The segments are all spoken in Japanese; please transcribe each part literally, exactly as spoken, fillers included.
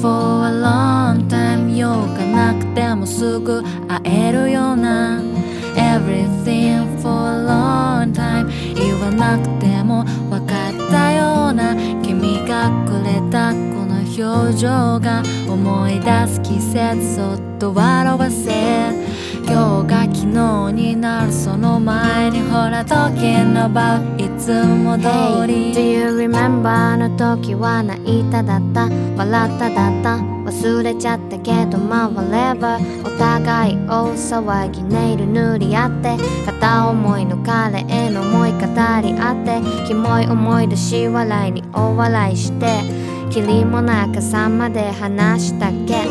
for a long time 用がなくてもすぐ会えるような Everything for a long time 言わなくても分かったような君がくれたこの表情が思い出す季節そっと笑わせ今日が昨日になるその前にほら Talking about いつも通り Hey, do you remember あの時は泣いただった笑っただった忘れちゃったけどまあ whatever お互い大騒ぎネイル塗り合って片思いの彼への思い語り合ってキモい思い出し笑いに大笑いしてきりもなく朝まで話したっけ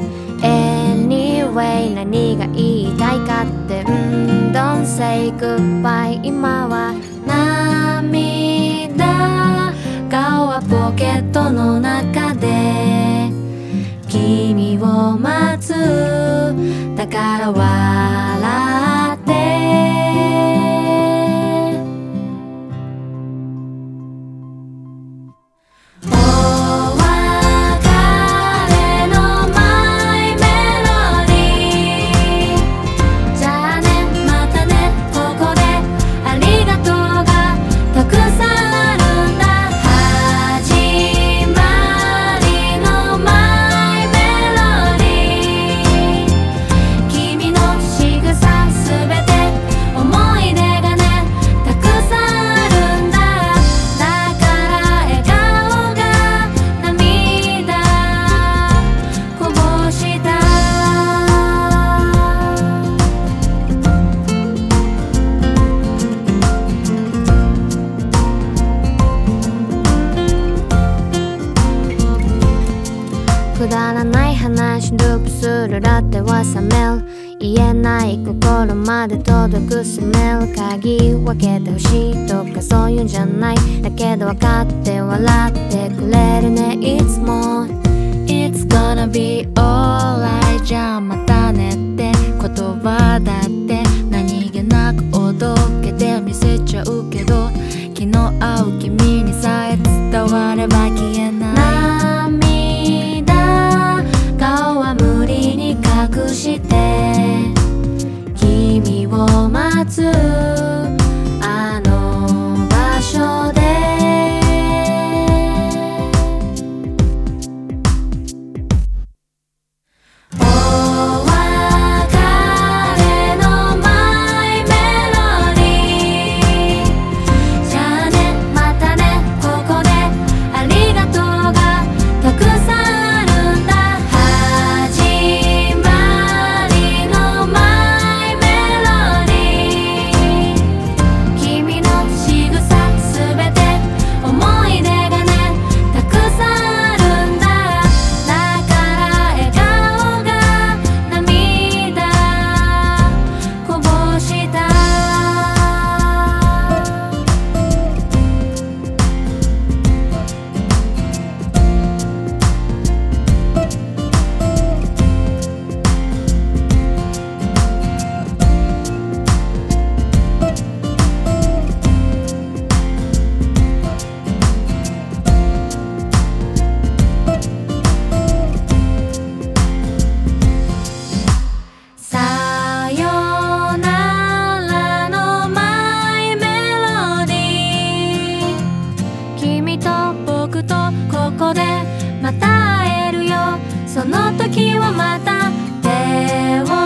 Anyway 何が言いたいかってうん Don't say goodbye 今は涙顔はポケットの中で君を待つだから笑ってお別れのマイメロディーじゃあねまたねここでありがとうがたくさんあるんだ始まりのマイメロディー君の仕草すべて思い出がねたくさんあるんだだから笑顔が涙こぼしたくだらない話ループするラテは冷める言えない心まで届くスメル鍵分けてほしいとかそういうんじゃないだけど分かって笑ってくれるねいつも It's gonna be alright じゃあまたねって言葉だって何気なくおどけて見せちゃうけど気の合う君にさえ伝われば消えない涙顔は無理に隠して君を待つあの場所でお別れのマイメロディーじゃあねまたねここでありがとうがたくさんあるんだ始まりのマイメロディー君の仕草すべて思い出がねたくさんあるんだだから笑顔が涙こぼしたさよならのマイメロディー君と僕とここでまた会えるよその時はまた手を